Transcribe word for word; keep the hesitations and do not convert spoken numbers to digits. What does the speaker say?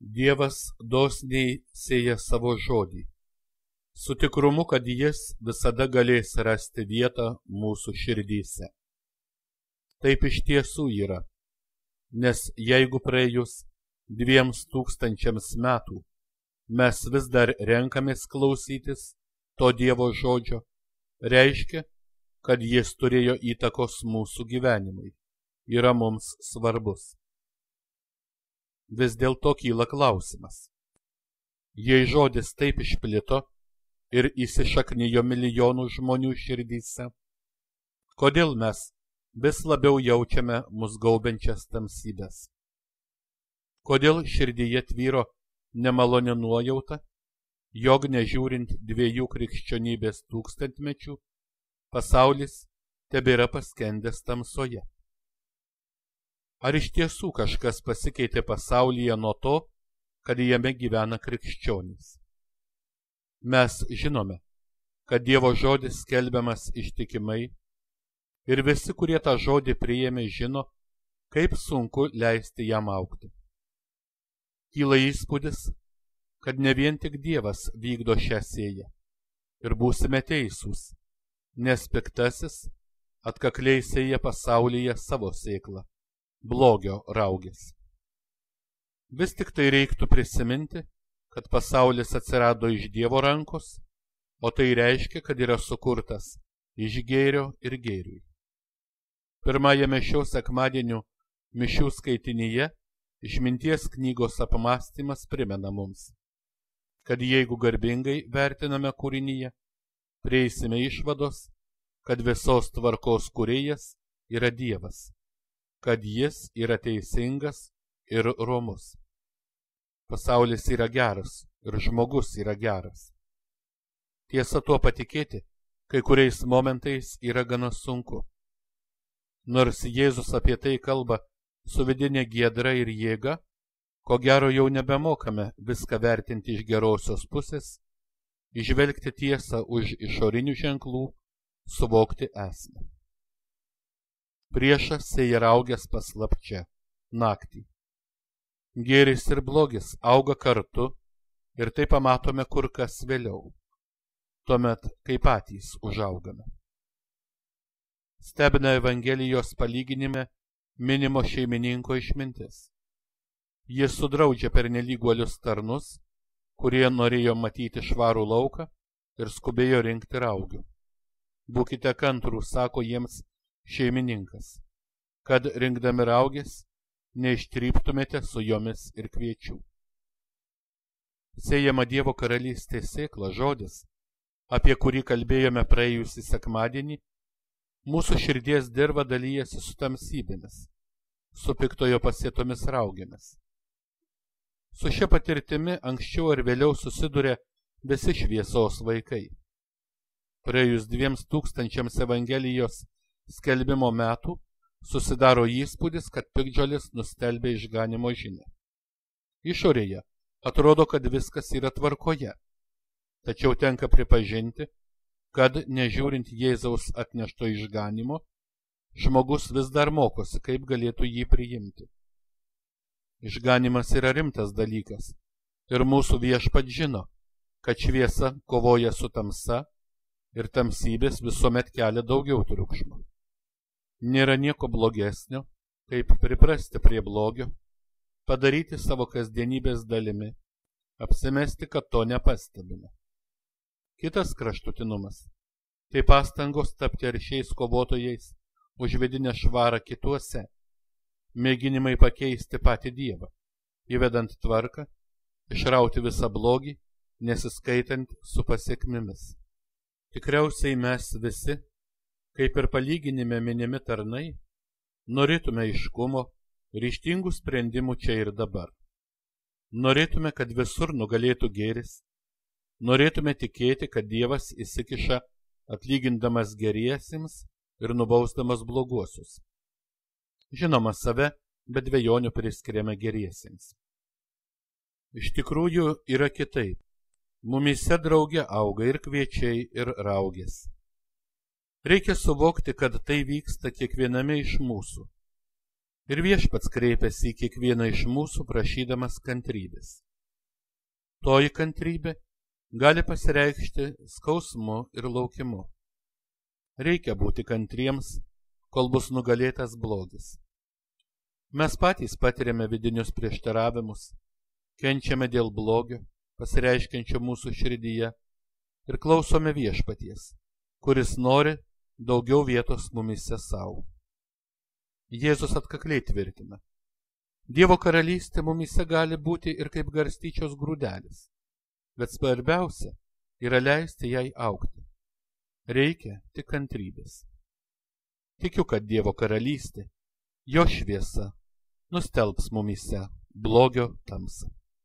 Dievas dosniai sėja savo žodį, su tikrumu, kad jis visada galės rasti vietą mūsų širdyse. Taip iš tiesų yra, nes jeigu praėjus dviems tūkstančiams metų mes vis dar renkamės klausytis to Dievo žodžio, reiškia, kad jis turėjo įtakos mūsų gyvenimui, yra mums svarbus. Vis dėlto kyla klausimas. Jei žodis taip išplito ir įsišaknijo milijonų žmonių širdyse, kodėl mes vis labiau jaučiame mus gaubiančias tamsybes? Kodėl širdyje tvyro nemaloni nuojauta, jog nežiūrint dviejų krikščionybės tūkstantmečių, pasaulis tebėra paskendęs tamsoje? Ar iš tiesų kažkas pasikeitė pasaulyje nuo to, kad jame gyvena krikščionys? Mes žinome, kad Dievo žodis skelbiamas ištikimai ir visi, kurie tą žodį priėmė, žino, kaip sunku leisti jam augti. Kyla įspūdis, kad ne vien tik Dievas vykdo šią sėją ir būsime teisūs, nes piktasis atkakliai sėja pasaulyje savo sėklą, blogio raugės. Vis tik tai reiktų prisiminti, kad pasaulis atsirado iš Dievo rankos, o tai reiškia, kad yra sukurtas iš gėrio ir gėriui. Pirmajame šio sekmadienio mišių skaitinyje išminties knygos apmąstymas primena mums, kad jeigu garbingai vertiname kūrinyje, prieisime išvados, kad visos tvarkos kūrėjas yra Dievas, kad jis yra teisingas ir romus. Pasaulis yra geras ir žmogus yra geras. Tiesa, tuo patikėti, kai kuriais momentais yra gana sunku. Nors Jėzus apie tai kalba su vidinė giedra ir jėga, ko gero jau nebemokame viską vertinti iš gerosios pusės, įžvelgti tiesą už išorinių ženklų, suvokti esmę. Priešas sėja raugės paslapčia, naktį. Gėris ir blogis auga kartu ir tai pamatome kur kas vėliau, tuomet, kai patys užaugame. Stebina Evangelijos palyginime minimo šeimininko išmintis. Jis sudraudžia pernelyg uolius tarnus, kurie norėjo matyti švarų lauką ir skubėjo rinkti raugių. Būkite kantrūs, sako jiems šeimininkas, kad rinkdami raugės neištryptumėte su jomis ir kviečių. Sėjama Dievo karalystės sėkla žodis, apie kurį kalbėjome praėjusį sekmadienį, mūsų širdies dirva dalyjasi su tamsybėmis, su piktojo pasėtomis raugėmis. Su šia patirtimi anksčiau ar vėliau susiduria visi šviesos vaikai. Praėjus dviems tūkstančiams Evangelijos skelbimo metų susidaro įspūdis, kad piktžolės nustelbė išganimo žinią. Išorėje atrodo, kad viskas yra tvarkoje, tačiau tenka pripažinti, kad nežiūrint Jėzaus atnešto išganimo, žmogus vis dar mokosi, kaip galėtų jį priimti. Išganimas yra rimtas dalykas ir mūsų Viešpats žino, kad šviesa kovoja su tamsa ir tamsybės visuomet kelia daugiau triukšmo. Nėra nieko blogesnio, kaip priprasti prie blogio, padaryti savo kasdienybės dalimi, apsimesti, kad to nepastebime. Kitas kraštutinumas – tai pastangos tapti aršiais kovotojais už vidinę švarą kituose, mėginimai pakeisti patį Dievą, įvedant tvarką, išrauti visą blogį, nesiskaitant su pasekmėmis. Tikriausiai mes visi, kaip ir palyginime minimi tarnai, norėtume aiškumo, ryžtingų sprendimų čia ir dabar. Norėtume, kad visur nugalėtų gėris, norėtume tikėti, kad Dievas įsikiša atlygindamas geriesiems ir nubausdamas bloguosius. Žinoma, save be dvejonių priskiriame geriesiems. Iš tikrųjų yra kitaip. Mumyse drauge auga ir kviečiai, ir raugės. Reikia suvokti, kad tai vyksta kiekviename iš mūsų. Ir Viešpats kreipiasi į kiekvieną iš mūsų prašydamas kantrybės. Toji kantrybė gali pasireikšti skausmu ir laukimu. Reikia būti kantriems, kol bus nugalėtas blogis. Mes patys patiriame vidinius prieštaravimus, kenčiame dėl blogio, pasireiškiančio mūsų širdyje, ir klausome Viešpaties, kuris nori daugiau vietos mumise savo. Jėzus atkakliai tvirtina: Dievo karalystė mumise gali būti ir kaip garstyčios grūdelis, bet svarbiausia yra leisti jai augti. Reikia tik kantrybės. Tikiu, kad Dievo karalystė, jo šviesa, nustelbs mumise blogio tamsą.